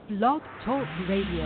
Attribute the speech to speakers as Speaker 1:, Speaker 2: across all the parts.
Speaker 1: Blog Talk Radio.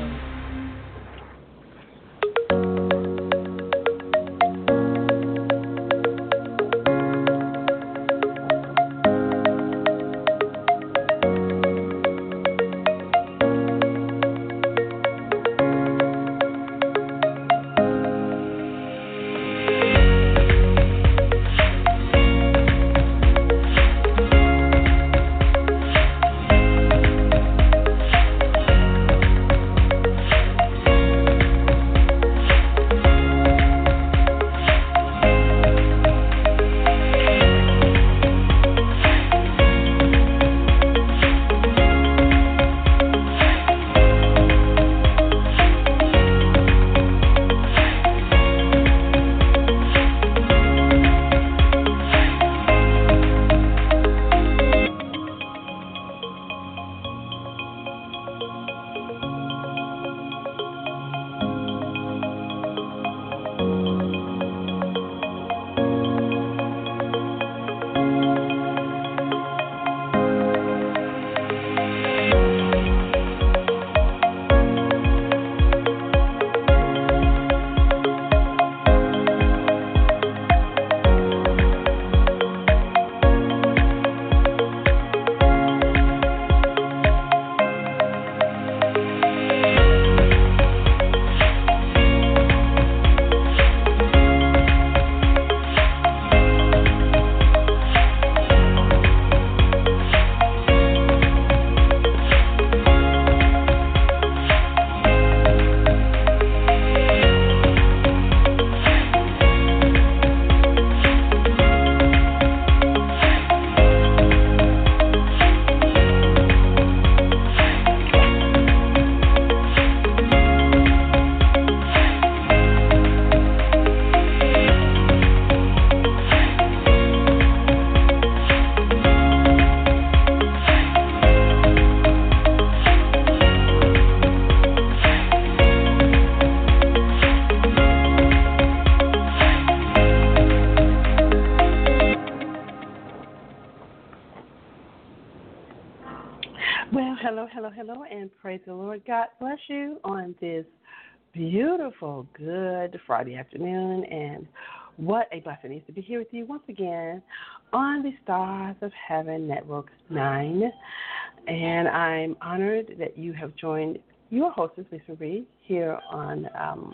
Speaker 2: Hello, and praise the Lord. God bless you on this beautiful, good Friday afternoon. And what a blessing it is to be here with you once again on the Stars of Heaven Network 9. And I'm honored that you have joined your hostess, Lisa Reed, here on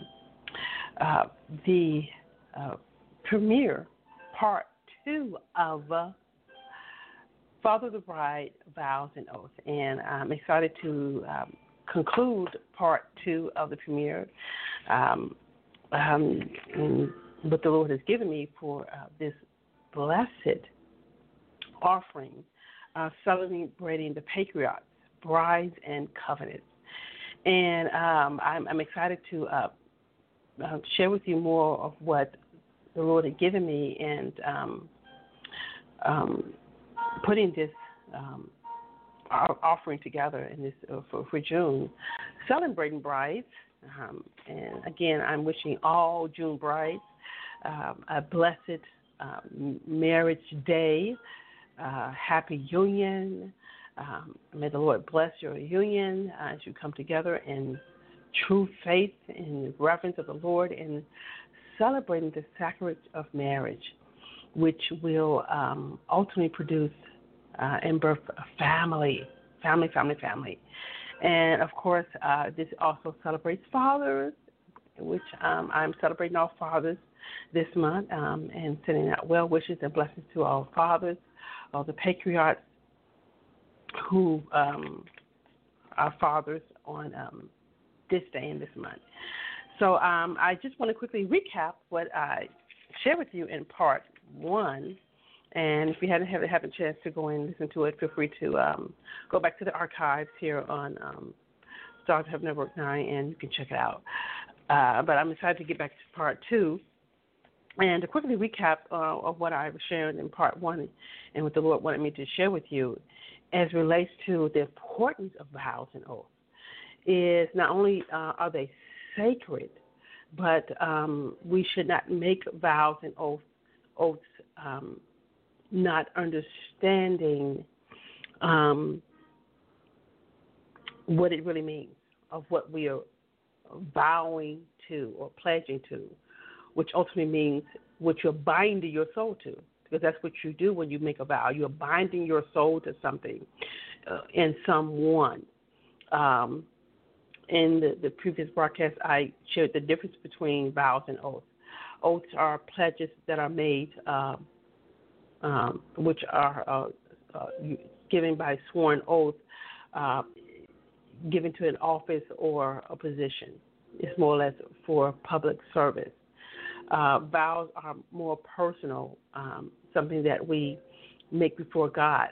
Speaker 2: the premiere part 2 of Father the Bride, Vows and Oaths. And I'm excited to conclude part 2 of the premiere and what the Lord has given me for this blessed offering, celebrating the patriarchs, brides, and covenants. And I'm excited to share with you more of what the Lord had given me and putting this offering together in this for June, celebrating brides. And again, I'm wishing all June brides a blessed marriage day, happy union. May the Lord bless your union as you come together in true faith and reverence of the Lord and celebrating the sacrament of marriage, which will ultimately produce and birth a family. And, of course, this also celebrates fathers, which I'm celebrating all fathers this month and sending out well wishes and blessings to all fathers, all the patriarchs who are fathers on this day and this month. So I just want to quickly recap what I shared with you in part 1. And if you hadn't had a chance to go and listen to it, feel free to go back to the archives here on Stars of Heaven Network 9, and you can check it out. But I'm excited to get back to part 2 and to quickly recap of what I was sharing in part 1 and what the Lord wanted me to share with you as it relates to the importance of vows and oaths. Is not only are they sacred, but we should not make vows and oaths not understanding what it really means of what we are vowing to or pledging to, which ultimately means what you're binding your soul to, because that's what you do when you make a vow. You're binding your soul to something and someone. In the previous broadcast, I shared the difference between vows and oaths. Oaths are pledges that are made, which are given by sworn oath, given to an office or a position. It's more or less for public service. Vows are more personal, something that we make before God,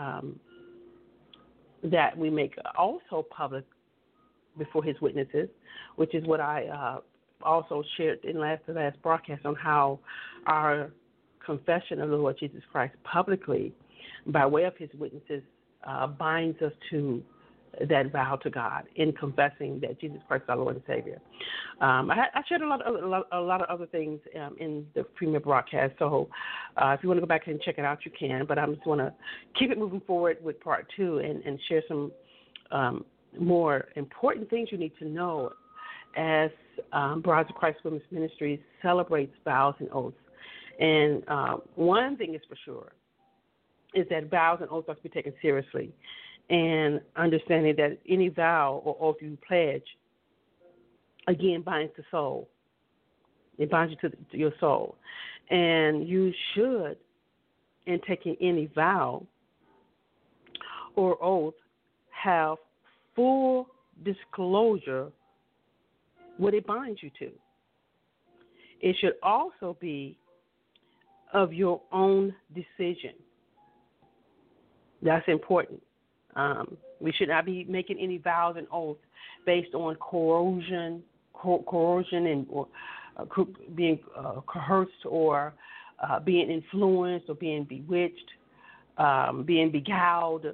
Speaker 2: that we make also public before his witnesses, which is what I also shared in the last broadcast on how our confession of the Lord Jesus Christ publicly, by way of his witnesses, binds us to that vow to God in confessing that Jesus Christ is our Lord and Savior. I shared a lot of other things in the premier broadcast, so if you want to go back and check it out, you can, but I just want to keep it moving forward with part 2 and share some more important things you need to know as Brides of Christ Women's Ministries celebrates vows and oaths. And one thing is for sure is that vows and oaths must be taken seriously, and understanding that any vow or oath you pledge, again, binds the soul. It binds you to your soul. And you should, in taking any vow or oath, have full disclosure what it binds you to. It should also be of your own decision. That's important. We should not be making any vows and oaths based on coercion and or being coerced or being influenced or being bewitched, being beguiled.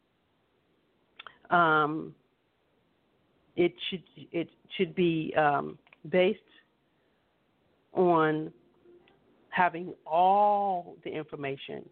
Speaker 2: It should be based on having all the information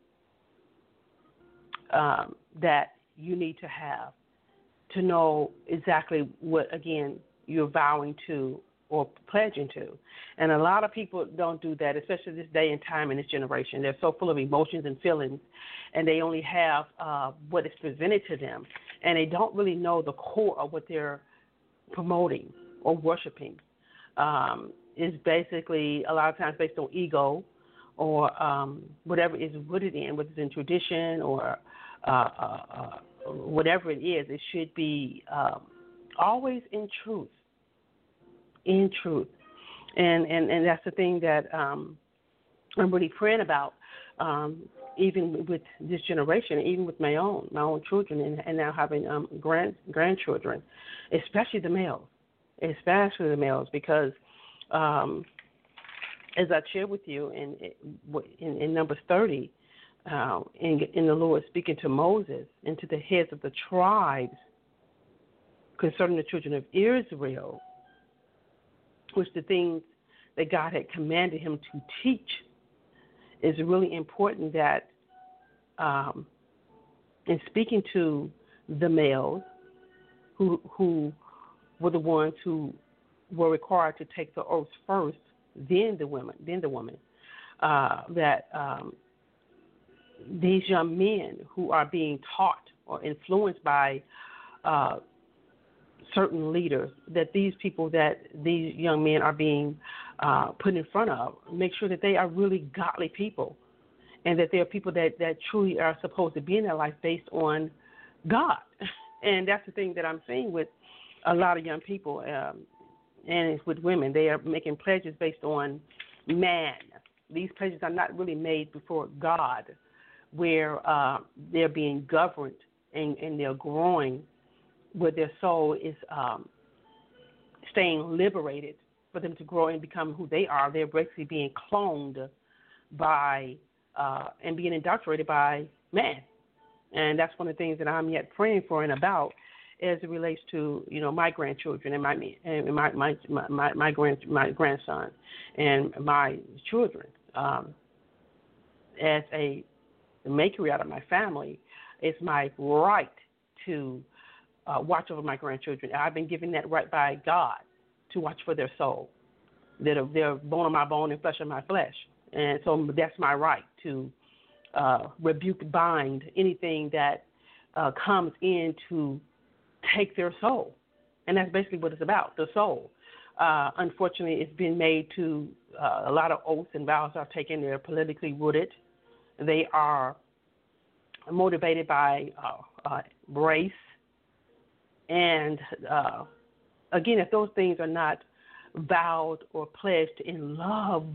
Speaker 2: that you need to have to know exactly what, again, you're vowing to or pledging to. And a lot of people don't do that, especially this day and time in this generation. They're so full of emotions and feelings, and they only have what is presented to them, and they don't really know the core of what they're promoting or worshiping. It's basically a lot of times based on ego or whatever is rooted in, whether it's in tradition or whatever it is. It should be always in truth. In truth. And that's the thing that I'm really praying about, even with this generation, even with my own children, and now having grandchildren, especially the males, because as I shared with you in Numbers 30, in the Lord speaking to Moses and to the heads of the tribes concerning the children of Israel, which the things that God had commanded him to teach, is really important that in speaking to the males who were the ones who were required to take the oaths first, then the women, that these young men who are being taught or influenced by certain leaders, that these people that these young men are being put in front of, make sure that they are really godly people, and that they are people that truly are supposed to be in their life based on God. And that's the thing that I'm seeing with a lot of young people, and it's with women. They are making pledges based on man. These pledges are not really made before God, where they're being governed and they're growing, where their soul is staying liberated for them to grow and become who they are. They're basically being cloned by and being indoctrinated by man. And that's one of the things that I'm yet praying for and about as it relates to, my grandchildren and my grandson and my children. As a matriarch of my family, it's my right to watch over my grandchildren. I've been given that right by God to watch for their soul. They're bone of my bone and flesh of my flesh. And so that's my right to rebuke, bind anything that comes in to take their soul. And that's basically what it's about, the soul. Unfortunately, it's been made to a lot of oaths and vows I've taken. They're politically rooted. They are motivated by race. And, again, if those things are not vowed or pledged in love,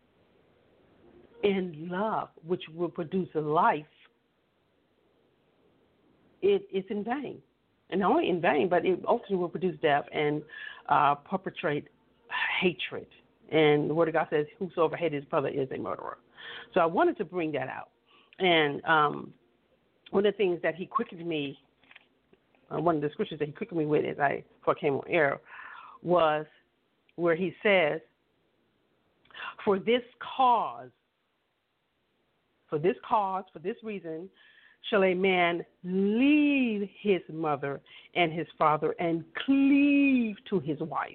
Speaker 2: which will produce life, it's in vain. And not only in vain, but it ultimately will produce death and perpetrate hatred. And the Word of God says, whosoever hates his brother is a murderer. So I wanted to bring that out. And one of the things that he quickened me, one of the scriptures that he quickened me with before I came on air, was where he says, for this reason, shall a man leave his mother and his father and cleave to his wife.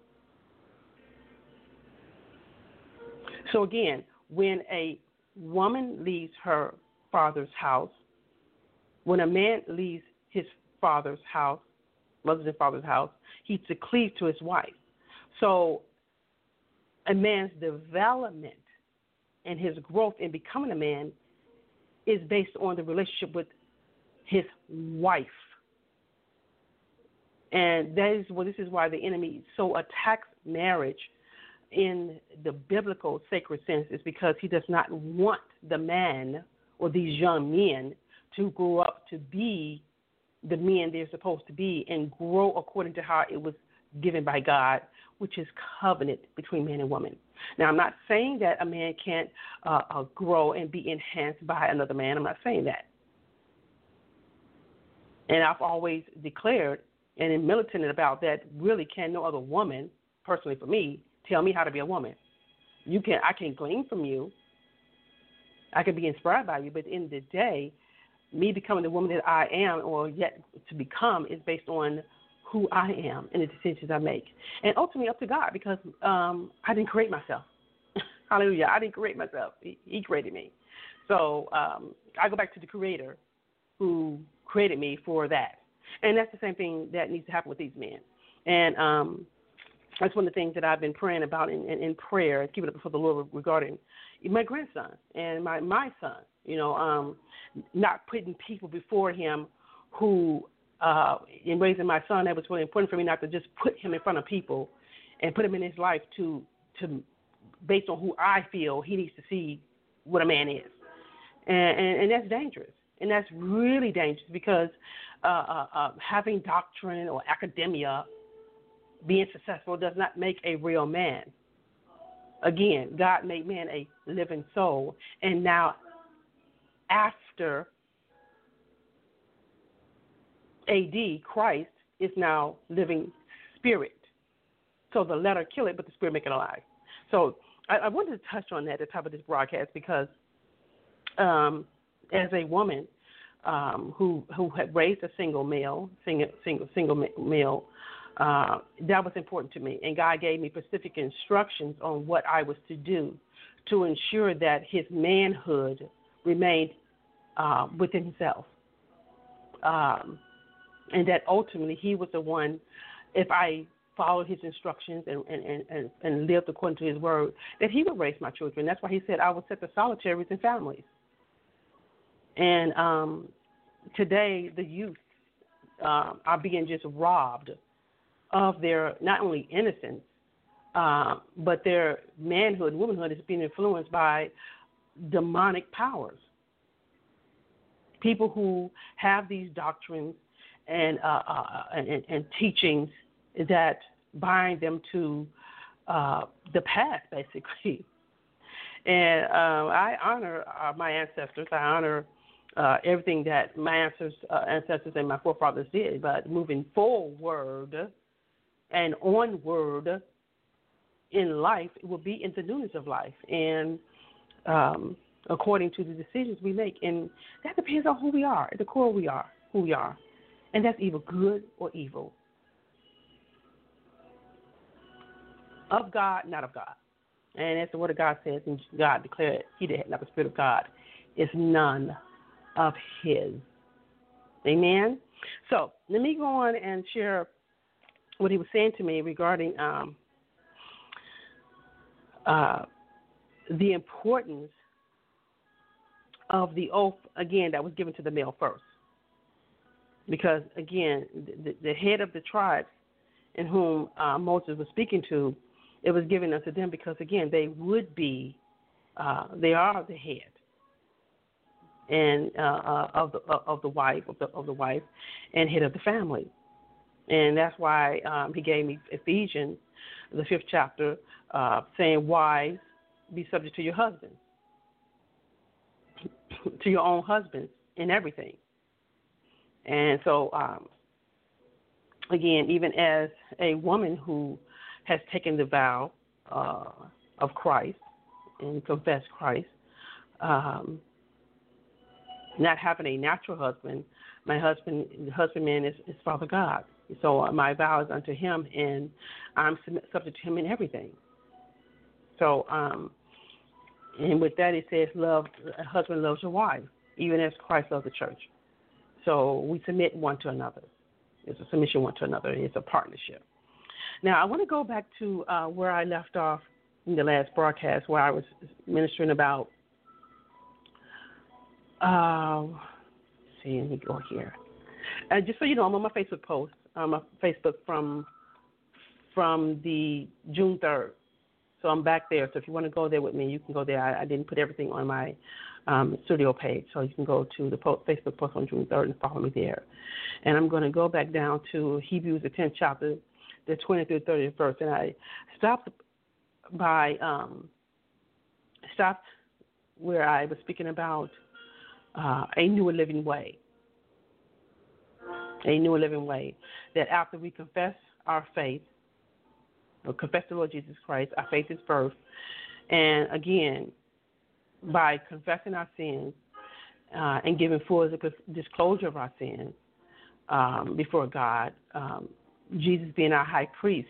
Speaker 2: So again, when a woman leaves her father's house, when a man leaves his father's house, mother's and father's house, he's to cleave to his wife. So a man's development and his growth in becoming a man is based on the relationship with his wife. And this is why the enemy so attacks marriage in the biblical sacred sense, is because he does not want the man or these young men to grow up to be the men they're supposed to be and grow according to how it was given by God, which is covenant between man and woman. Now, I'm not saying that a man can't grow and be enhanced by another man. I'm not saying that. And I've always declared and am militant about that. Really, can no other woman, personally for me, tell me how to be a woman. I can glean from you. I can be inspired by you, but at the end of the day, me becoming the woman that I am or yet to become is based on who I am and the decisions I make. And ultimately up to God, because I didn't create myself. Hallelujah. I didn't create myself. He created me. So I go back to the Creator who created me for that. And that's the same thing that needs to happen with these men. And that's one of the things that I've been praying about in prayer and keeping it before the Lord regarding my grandson and my son, not putting people before him who, in raising my son, that was really important for me not to just put him in front of people and put him in his life to based on who I feel he needs to see what a man is. And that's dangerous. And that's really dangerous because having doctrine or academia, being successful, does not make a real man. Again, God made man a living soul. And now after AD, Christ is now living spirit. So the letter kill it, but the spirit make it alive. So I wanted to touch on that at the top of this broadcast because as a woman who had raised a single male, that was important to me. And God gave me specific instructions on what I was to do to ensure that his manhood remained within himself. And that ultimately he was the one, if I followed his instructions and lived according to his word, that he would raise my children. That's why he said, I will set the solitaries in families. And today the youth are being just robbed of their not only innocence, but their manhood, womanhood is being influenced by demonic powers. People who have these doctrines and teachings that bind them to the past, basically. And I honor my ancestors. I honor everything that my ancestors and my forefathers did. But moving forward and onward in life, it will be in the newness of life. And according to the decisions we make. And that depends on who we are. At the core, who we are. And that's either good or evil. Of God, not of God. And as the word of God says, and God declared, he that had not the Spirit of God is none of his. Amen? So let me go on and share what he was saying to me regarding the importance of the oath, again, that was given to the male first. Because, again, the head of the tribes in whom Moses was speaking to, it was given unto them because, again, they would be, they are the head and of the wife and head of the family. And that's why he gave me Ephesians, the 5th chapter, saying, wives, be subject to your husbands, to your own husbands in everything. And so, again, even as a woman who has taken the vow of Christ and confessed Christ, not having a natural husband, my husbandman is Father God. So my vow is unto him, and I'm subject to him in everything. So, and with that, it says, a husband loves your wife, even as Christ loves the church. So we submit one to another. It's a submission one to another. It's a partnership. Now, I want to go back to where I left off in the last broadcast, where I was ministering about, let me go here. Just so you know, I'm on my Facebook post, my Facebook from the June 3rd. So I'm back there. So if you want to go there with me, you can go there. I didn't put everything on my studio page, so you can go to the Facebook post on June 3rd and follow me there. And I'm going to go back down to Hebrews, the 10th chapter, the 20th through 30th verse. And I stopped where I was speaking about a new and living way. A new and living way. That after we confess our faith, or confess the Lord Jesus Christ, our faith is first. And again, by confessing our sins and giving full disclosure of our sins before God, Jesus being our high priest,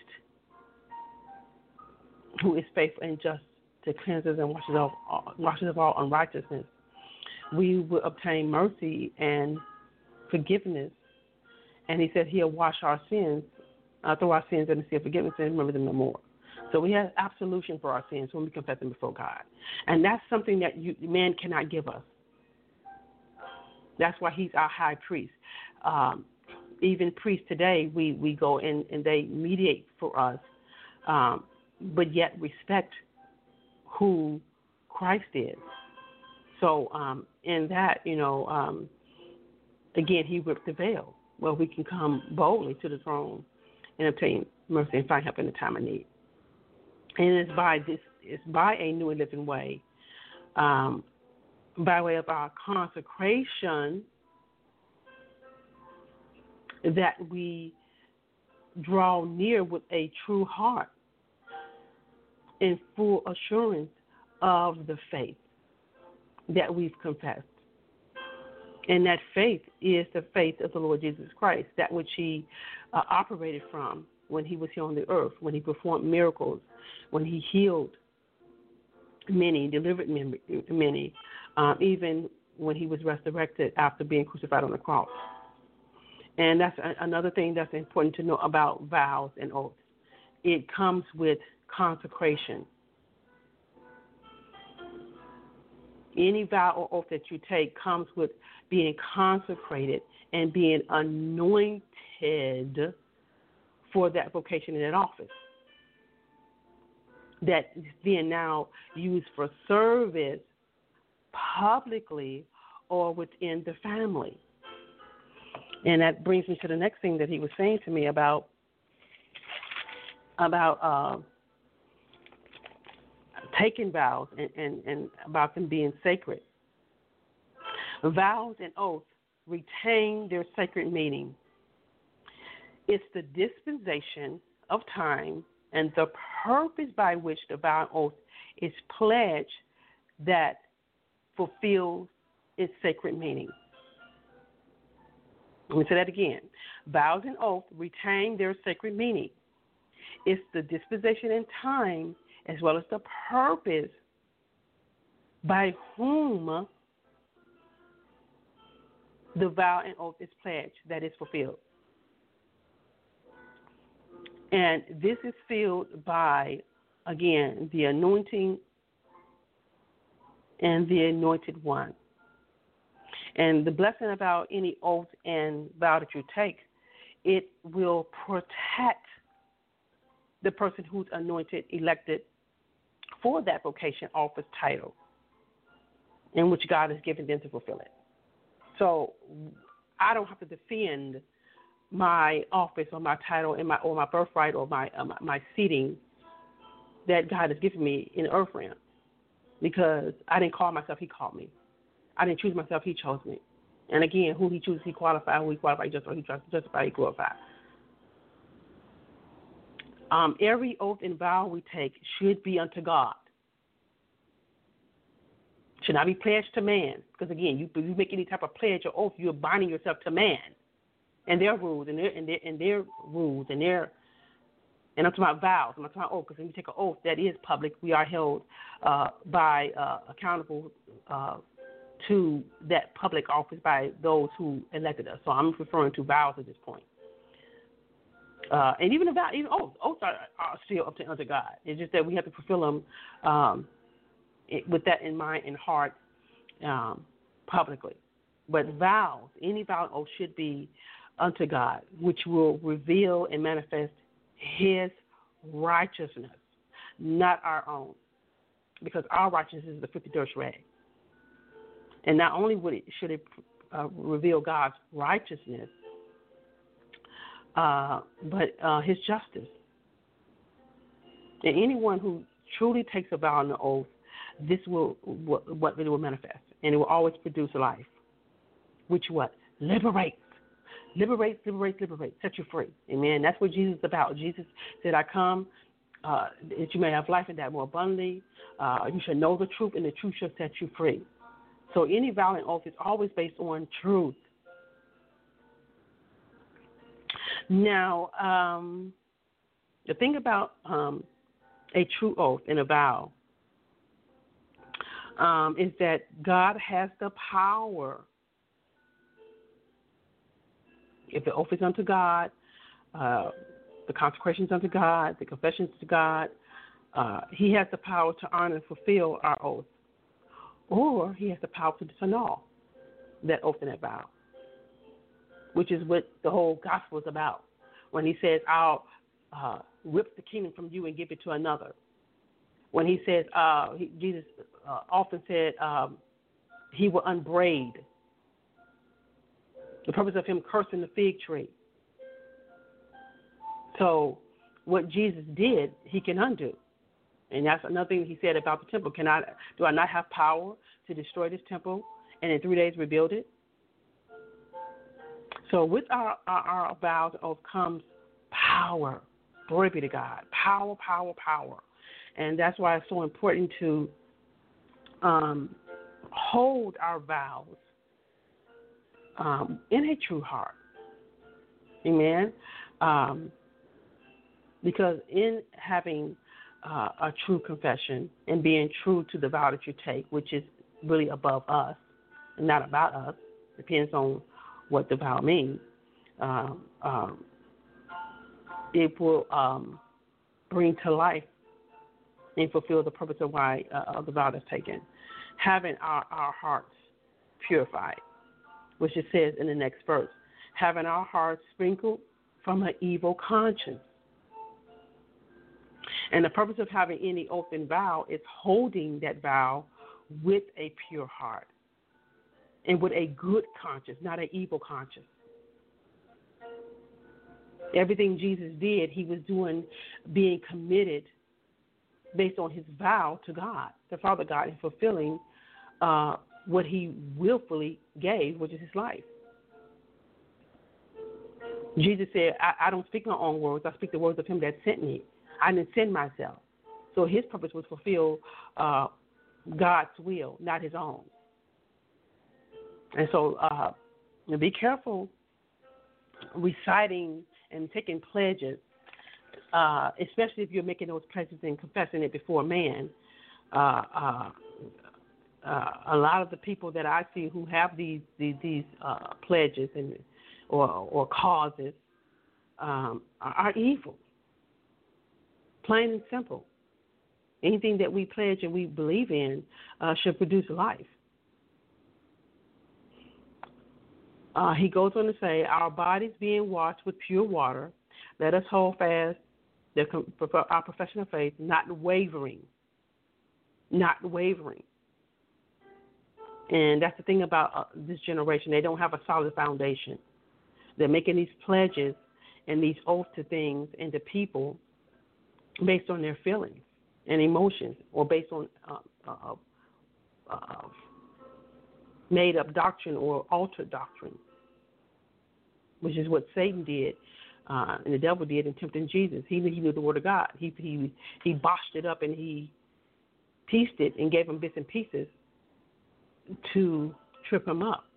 Speaker 2: who is faithful and just to cleanse us and wash us of all unrighteousness, we will obtain mercy and forgiveness. And he said he'll wash our sins, throw our sins in the sea of forgiveness and remember them no more. So we have absolution for our sins when we confess them before God. And that's something that man cannot give us. That's why he's our high priest. Even priests today, we go in and they mediate for us, but yet respect who Christ is. So in that, again, he ripped the veil where we can come boldly to the throne and obtain mercy and find help in the time of need. And it's by a new and living way, by way of our consecration, that we draw near with a true heart in full assurance of the faith that we've confessed. And that faith is the faith of the Lord Jesus Christ, that which he operated from when he was here on the earth, when he performed miracles, when he healed many, delivered many, even when he was resurrected after being crucified on the cross. And that's another thing that's important to know about vows and oaths. It comes with consecration. Any vow or oath that you take comes with being consecrated and being anointed for that vocation and that office. That is being now used for service publicly or within the family. And that brings me to the next thing that he was saying to me about taking vows and about them being sacred. Vows and oaths retain their sacred meaning. It's the dispensation of time and the purpose by which the vow and oath is pledged that fulfills its sacred meaning. Let me say that again. Vows and oaths retain their sacred meaning. It's the disposition and time as well as the purpose by whom the vow and oath is pledged that is fulfilled. And this is filled by, again, the anointing and the anointed one. And the blessing about any oath and vow that you take, it will protect the person who's anointed, elected for that vocation, office, title, in which God has given them to fulfill it. So I don't have to defend my office or my title and my birthright or my seating that God has given me in the earth realm, because I didn't call myself, He called me. I didn't choose myself, He chose me. And again, who He chooses, He qualifies. Who He qualifies, He justifies, He glorifies. Every oath and vow we take should be unto God. Should not be pledged to man. Because again, you make any type of pledge or oath, you're binding yourself to man and their rules and their rules and their. And I'm talking about vows. I'm not talking about oath, because when you take an oath, that is public. We are held accountable to that public office by those who elected us. So I'm referring to vows at this point. And even about oaths are still up to unto God. It's just that we have to fulfill them with that in mind and heart publicly. But vows, any vow and oath should be unto God, which will reveal and manifest His righteousness, not our own, because our righteousness is the 53rd rag. And not only should it reveal God's righteousness, but His justice. And anyone who truly takes a vow and an oath, this will what it will manifest, and it will always produce life, which what liberates, set you free. Amen. That's what Jesus is about. Jesus said, "I come that you may have life and that more abundantly. You shall know the truth, and the truth shall set you free." So any vow and oath is always based on truth. Now, the thing about a true oath and a vow is that God has the power. If the oath is unto God, the consecration is unto God, the confession is to God, He has the power to honor and fulfill our oath. Or He has the power to disannul that oath and that vow, which is what the whole gospel is about. When He says, "I'll rip the kingdom from you and give it to another." When He says, Jesus often said He will unbraid. The purpose of Him cursing the fig tree. So what Jesus did, He can undo. And that's another thing He said about the temple. Do I not have power to destroy this temple and in 3 days rebuild it? So with our vows and oath comes power. Glory be to God. Power, power, power. And that's why it's so important to hold our vows in a true heart. Amen. Because in having a true confession and being true to the vow that you take, which is really above us and not about us, depends on what the vow means, it will bring to life and fulfill the purpose of why of the vow that's taken. Having our hearts purified, which it says in the next verse, having our hearts sprinkled from an evil conscience. And the purpose of having any oath and vow is holding that vow with a pure heart and with a good conscience, not an evil conscience. Everything Jesus did, He was doing, being committed based on His vow to God, the Father God, and fulfilling what He willfully gave, which is His life. Jesus said, I don't speak my own words. I speak the words of Him that sent me. I didn't send myself. So His purpose was to fulfill God's will, not His own. And so be careful reciting and taking pledges, especially if you're making those pledges and confessing it before man. A lot of the people that I see who have these pledges and or causes are evil. Plain and simple. Anything that we pledge and we believe in should produce life. He goes on to say, our bodies being washed with pure water, let us hold fast our profession of faith, not wavering. Not wavering. And that's the thing about this generation. They don't have a solid foundation. They're making these pledges and these oaths to things and to people based on their feelings and emotions, or based on made-up doctrine or altered doctrine, which is what Satan did and the devil did in tempting Jesus. He knew the Word of God. He botched it up and he pieced it and gave him bits and pieces to trip him up.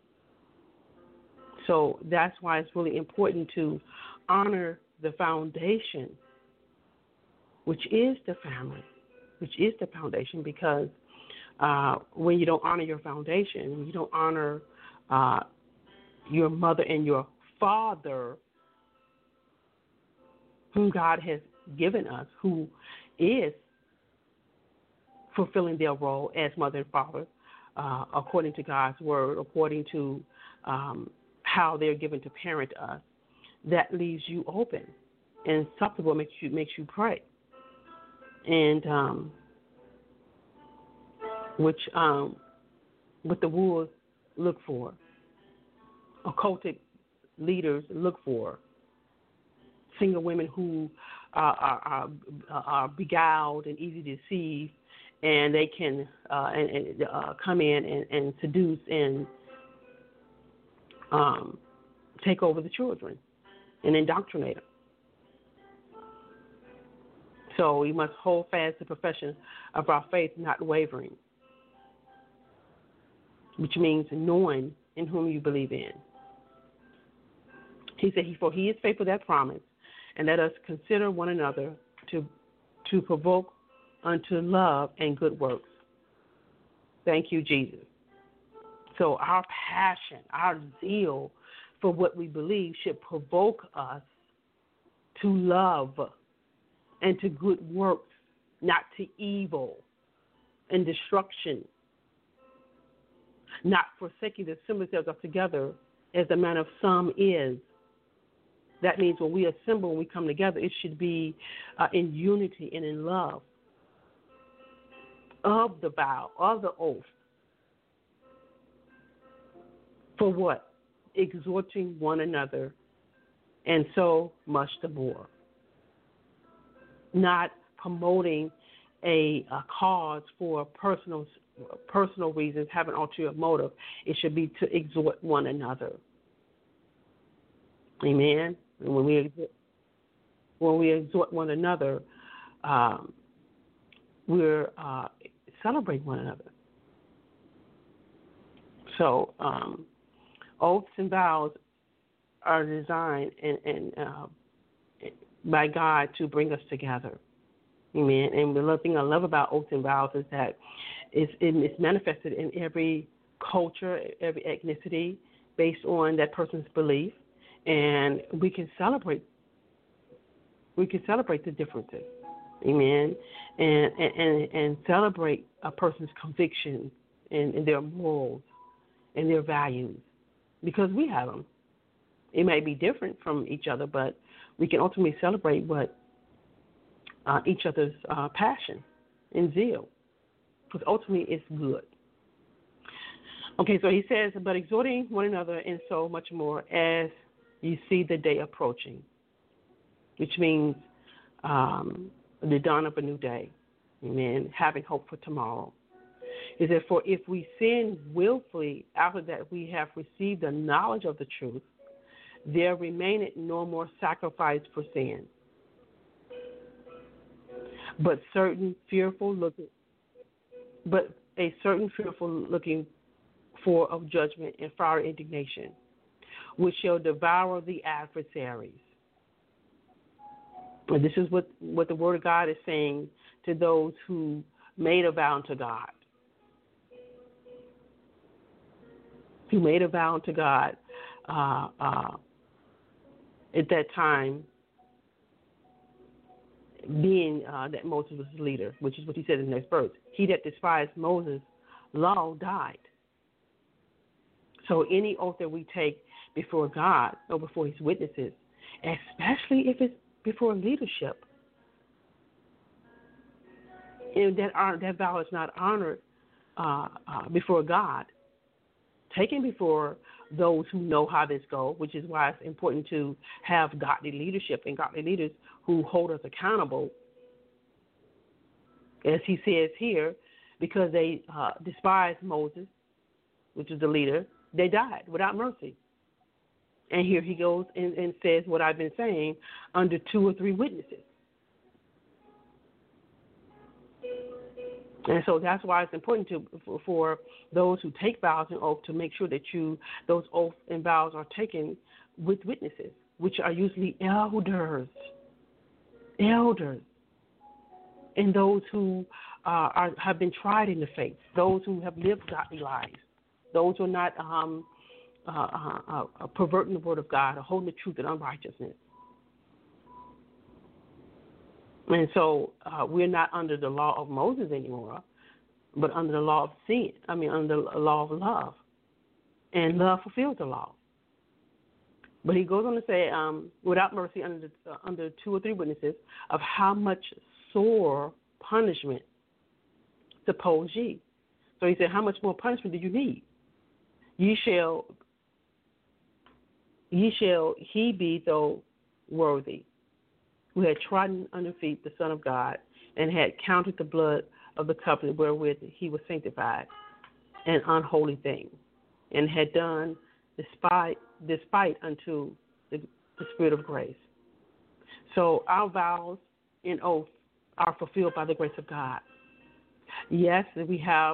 Speaker 2: So that's why it's really important to honor the foundation, which is the family, which is the foundation, because when you don't honor your foundation, when you don't honor your mother and your father, whom God has given us, who is fulfilling their role as mother and father, according to God's word, according to how they're given to parent us, that leaves you open and susceptible, makes you pray, and what the wolves look for, occultic leaders look for, single women who are beguiled and easy to deceive, and they can come in and seduce and take over the children and indoctrinate them. So we must hold fast the profession of our faith, not wavering, which means knowing in whom you believe in. He said, for he is faithful that promise, and let us consider one another to provoke unto love and good works. Thank you, Jesus. So our passion, our zeal for what we believe should provoke us to love and to good works, not to evil and destruction, not forsaking the assembly themselves together as the manner of some is. That means when we assemble, when we come together, it should be in unity and in love of the vow, of the oath. For what? Exhorting one another, and so much the more. Not promoting a cause for personal reasons, have an ulterior motive. It should be to exhort one another. Amen. And when we exhort one another, we're celebrating one another. So oaths and vows are designed and by God to bring us together. Amen. And the thing I love about oaths and vows is that it's manifested in every culture, every ethnicity, based on that person's belief, and we can celebrate. We can celebrate the differences. Amen. And celebrate a person's conviction and their morals and their values, because we have them. It may be different from each other, but we can ultimately celebrate what each other's passion and zeal, because ultimately it's good. Okay, so he says, but exhorting one another and so much more as you see the day approaching, which means the dawn of a new day. Amen. Having hope for tomorrow. He said, for if we sin willfully after that we have received the knowledge of the truth, there remaineth no more sacrifice for sin, but a certain fearful looking for of judgment and fiery indignation, which shall devour the adversaries. And this is what the Word of God is saying to those who made a vow to God. Who made a vow to God at that time, being that Moses was the leader, which is what he said in the next verse. He that despised Moses' law died. So any oath that we take before God or before his witnesses, especially if it's before leadership, and that vow is not honored before God, taken before those who know how this goes, which is why it's important to have godly leadership and godly leaders who hold us accountable. As he says here, because they despised Moses, which is the leader, they died without mercy. And here he goes and says what I've been saying, under 2 or 3 witnesses. And so that's why it's important for those who take vows and oaths to make sure that those oaths and vows are taken with witnesses, which are usually elders, and those who have been tried in the faith, those who have lived godly lives, those who are not perverting the word of God or holding the truth in unrighteousness. And so we're not under the law of Moses anymore, but under the law of sin. Under the law of love. And love fulfills the law. But he goes on to say, without mercy under 2 or 3 witnesses, of how much sore punishment suppose ye. So he said, how much more punishment do you need? Ye shall he be though worthy, who had trodden under feet the Son of God, and had counted the blood of the covenant wherewith he was sanctified, an unholy thing, and had done despite unto the Spirit of grace. So our vows and oaths are fulfilled by the grace of God. Yes, we have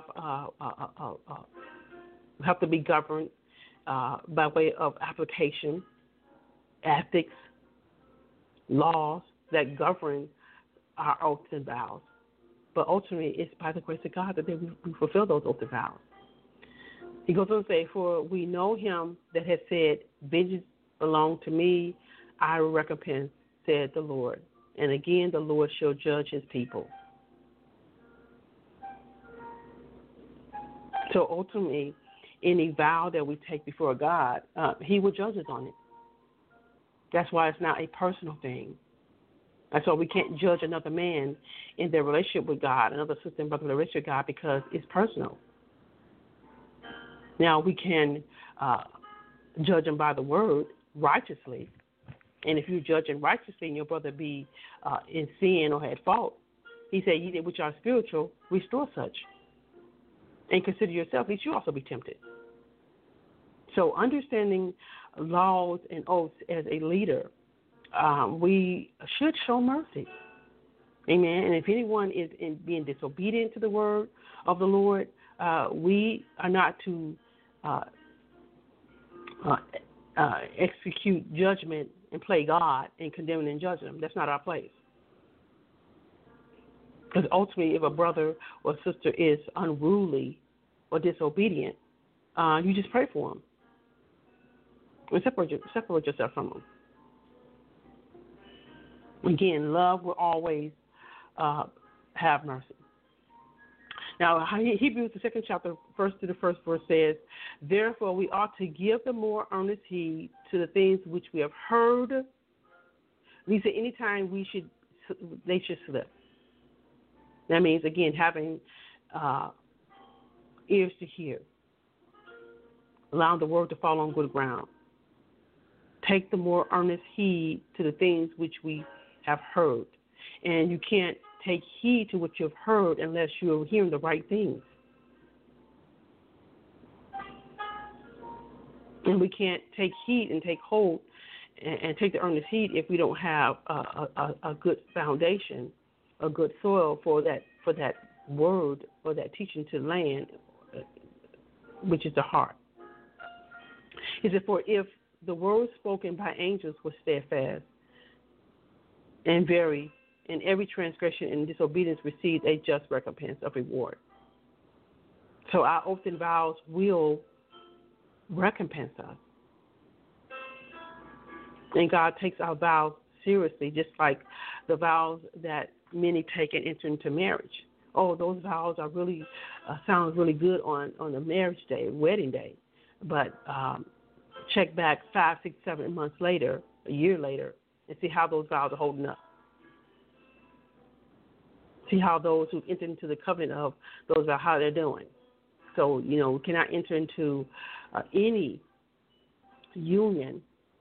Speaker 2: to be governed by way of application, ethics, laws that govern our oaths and vows. But ultimately, it's by the grace of God that we fulfill those oaths and vows. He goes on to say, for we know him that has said, vengeance belong to me, I will recompense, said the Lord. And again, the Lord shall judge his people. So ultimately, any vow that we take before God, he will judge us on it. That's why it's not a personal thing. That's why we can't judge another man in their relationship with God, another sister and brother in their relationship with God, because it's personal. Now, we can judge them by the word righteously. And if you're judging righteously and your brother be in sin or had fault, he said, ye that which are spiritual, restore such. And consider yourself, lest you also be tempted. So understanding laws and oaths as a leader, we should show mercy. Amen. And if anyone is being disobedient to the word of the Lord, we are not to execute judgment and play God and condemn and judge them. That's not our place. Because ultimately, if a brother or sister is unruly or disobedient, you just pray for them and separate yourself from them. Again, love will always have mercy. Now, Hebrews, the 2nd chapter, 1st to the 1st verse says, therefore we ought to give the more earnest heed to the things which we have heard. He said anytime they should slip. That means, again, having ears to hear, allowing the word to fall on good ground. Take the more earnest heed to the things which we have heard. And you can't take heed to what you've heard unless you're hearing the right things. And we can't take heed and take hold and take the earnest heed if we don't have a good foundation, a good soil for that word or that teaching to land, which is the heart. He said, for if the words spoken by angels were steadfast and very, and every transgression and disobedience received a just recompense of reward. So our oaths and vows will recompense us. And God takes our vows seriously, just like the vows that many take and enter into marriage. Oh, those vows are really sound really good on the marriage day, wedding day, but check back 5, 6, 7 months later, a year later, and see how those vows are holding up. See how those who entered into the covenant of those vows, how they're doing. So, we cannot enter into any union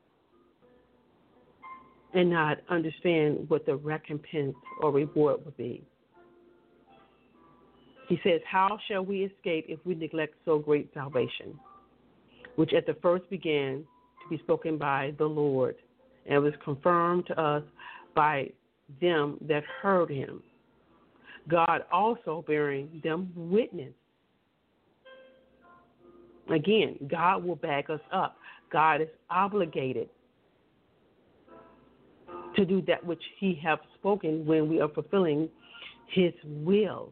Speaker 2: and not understand what the recompense or reward would be. He says, how shall we escape if we neglect so great salvation, which at the first began to be spoken by the Lord, and was confirmed to us by them that heard him, God also bearing them witness. Again, God will back us up. God is obligated to do that which he has spoken when we are fulfilling his will.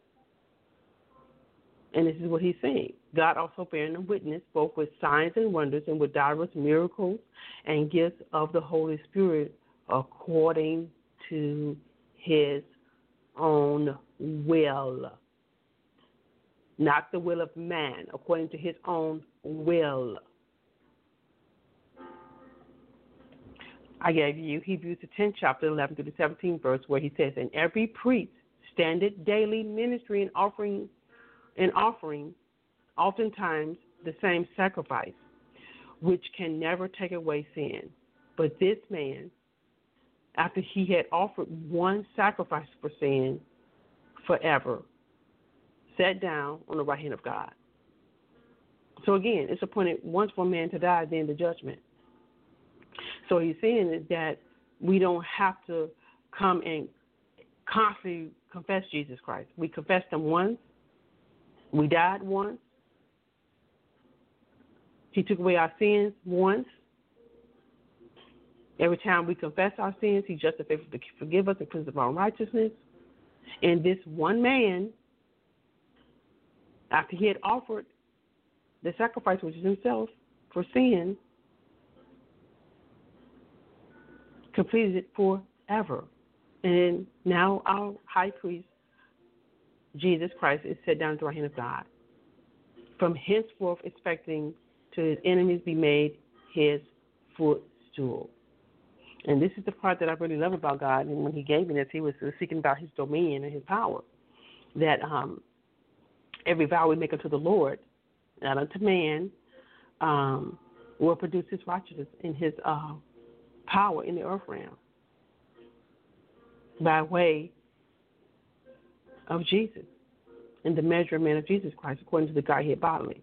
Speaker 2: And this is what he's saying. God also bearing them witness, both with signs and wonders and with diverse miracles and gifts of the Holy Spirit according to his own will. Not the will of man, according to his own will. I gave you Hebrews the 10th chapter, 11 through the 17th verse, where he says, and every priest standeth daily ministering and offering oftentimes the same sacrifice, which can never take away sin. But this man, after he had offered one sacrifice for sin forever, sat down on the right hand of God. So again, it's appointed once for man to die, then the judgment. So he's saying that we don't have to come and constantly confess Jesus Christ. We confessed him once. We died once. He took away our sins once. Every time we confess our sins, he's just faithful to forgive us and cleanse us of our righteousness. And this one man, after he had offered the sacrifice, which is himself, for sin, completed it forever. And now our high priest, Jesus Christ, is set down at the right hand of God, from henceforth expecting to his enemies be made his footstool. And this is the part that I really love about God. And when he gave me this, he was seeking about his dominion and his power. That every vow we make unto the Lord, not unto man, will produce his righteousness and his power in the earth realm by way of Jesus and the measurement of Jesus Christ according to the Godhead bodily.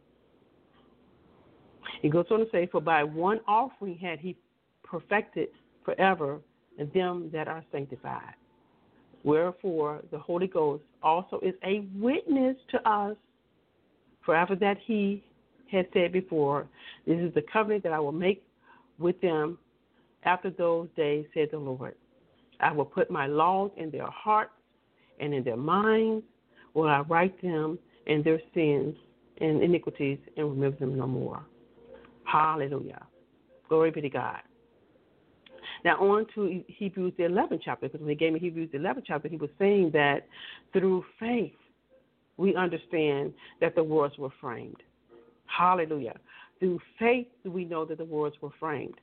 Speaker 2: He goes on to say, for by one offering had he perfected forever them that are sanctified. Wherefore the Holy Ghost also is a witness to us, for after that he had said before, this is the covenant that I will make with them after those days, said the Lord. I will put my laws in their hearts, and in their minds will I write them, and their sins and iniquities, and remember them no more. Hallelujah. Glory be to God. Now on to Hebrews the 11th chapter, because when he gave me Hebrews the 11th chapter, he was saying that through faith we understand that the worlds were framed. Hallelujah. Through faith we know that the worlds were framed.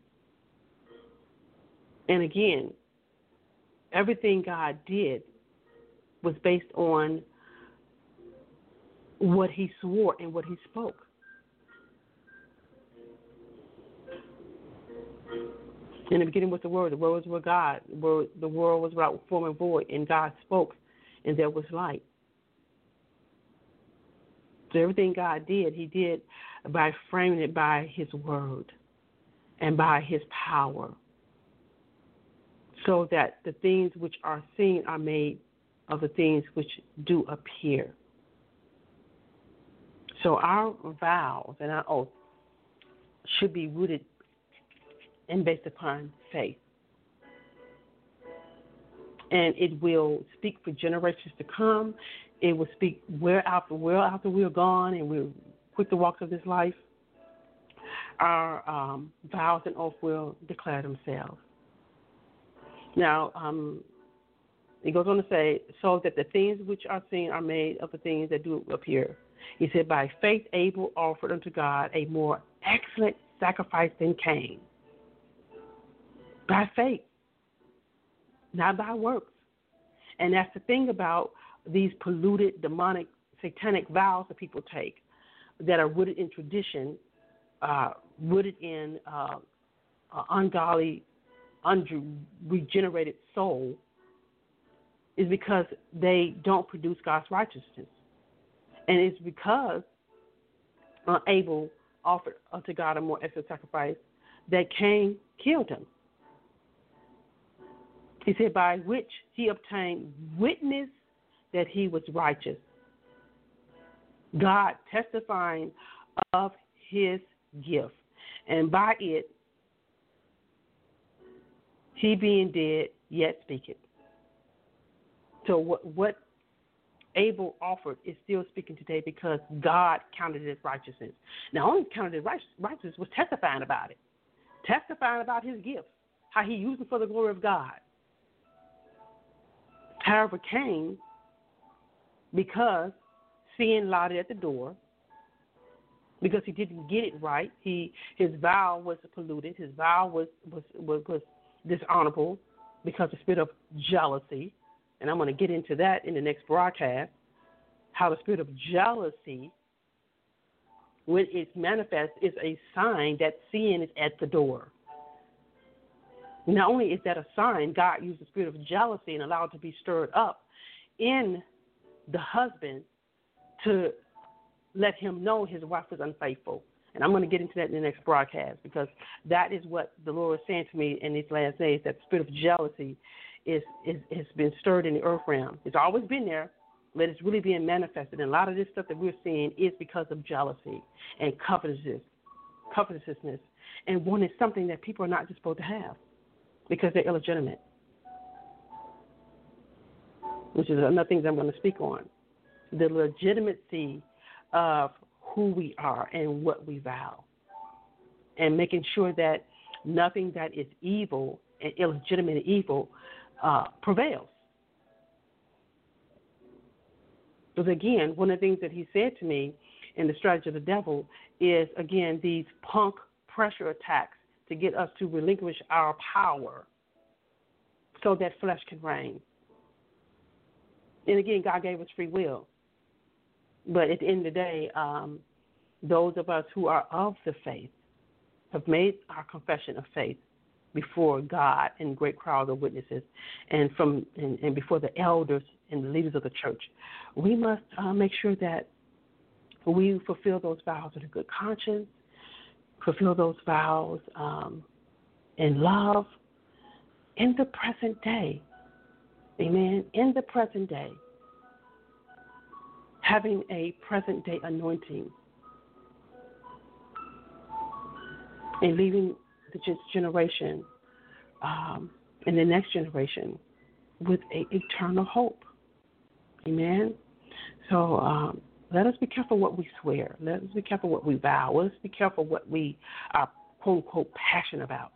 Speaker 2: And again, everything God did was based on what he swore and what he spoke. In the beginning was the Word was with God, the world was without form and void, and God spoke, and there was light. So everything God did, he did by framing it by his word and by his power, so that the things which are seen are made of the things which do appear. So our vows and our oaths should be rooted and based upon faith. And it will speak for generations to come. It will speak well after we're gone and we're quit the walks of this life. Our vows and oaths will declare themselves. Now, it goes on to say, so that the things which are seen are made of the things that do appear. He said, by faith Abel offered unto God a more excellent sacrifice than Cain. By faith, not by works. And that's the thing about these polluted, demonic, satanic vows that people take that are rooted in tradition, rooted in ungodly, unregenerated soul, is because they don't produce God's righteousness. And it's because Abel offered unto God a more excellent sacrifice that Cain killed him. He said, by which he obtained witness that he was righteous, God testifying of his gift, and by it he being dead yet speaketh. So what Abel offered is still speaking today because God counted it as righteousness. Now, only counted it as righteousness was testifying about it, testifying about his gifts, how he used them for the glory of God. However, Cain, because sin lied at the door, because he didn't get it right, his vow was polluted, his vow was dishonorable because of the spirit of jealousy. And I'm going to get into that in the next broadcast, how the spirit of jealousy, when it manifests, is a sign that sin is at the door. Not only is that a sign, God used the spirit of jealousy and allowed it to be stirred up in the husband to let him know his wife was unfaithful. And I'm going to get into that in the next broadcast because that is what the Lord is saying to me in these last days, that the spirit of jealousy has been stirred in the earth realm. It's always been there, but it's really being manifested. And a lot of this stuff that we're seeing is because of jealousy and covetousness, and wanting something that people are not just supposed to have because they're illegitimate, which is another thing that I'm going to speak on. The legitimacy of who we are and what we vow, and making sure that nothing that is evil and illegitimate and evil prevails. Because again, one of the things that he said to me in the strategy of the devil is, again, these punk pressure attacks to get us to relinquish our power so that flesh can reign. And again, God gave us free will. But at the end of the day, those of us who are of the faith have made our confession of faith before God and great crowd of witnesses, and before the elders and the leaders of the church. We must make sure that we fulfill those vows with a good conscience, fulfill those vows in love in the present day. Amen. In the present day. Having a present day anointing and leaving the generation and the next generation with an eternal hope. Amen. So let us be careful what we swear. Let us be careful what we vow. Let us be careful what we are, quote unquote, passionate about.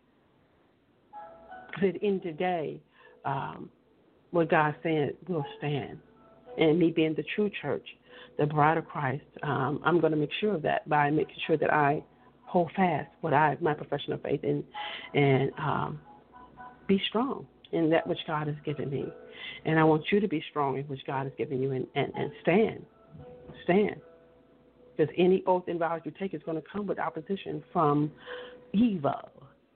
Speaker 2: Because at the end of the day, what God's saying will stand. And me being the true church, the bride of Christ, I'm going to make sure of that by making sure that I hold fast my profession of faith and be strong in that which God has given me. And I want you to be strong in which God has given you and stand. Stand. Because any oath and vows you take is going to come with opposition from evil.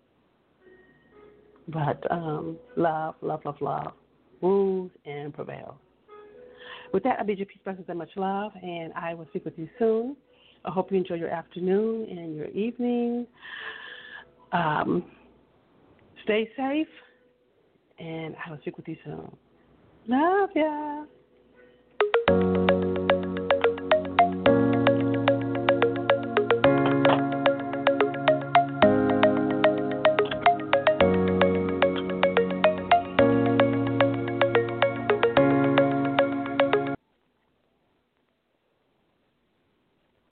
Speaker 2: But love rules and prevails. With that, I bid you peace, blessings, and much love, and I will speak with you soon. I hope you enjoy your afternoon and your evening. Stay safe, and I will speak with you soon. Love ya.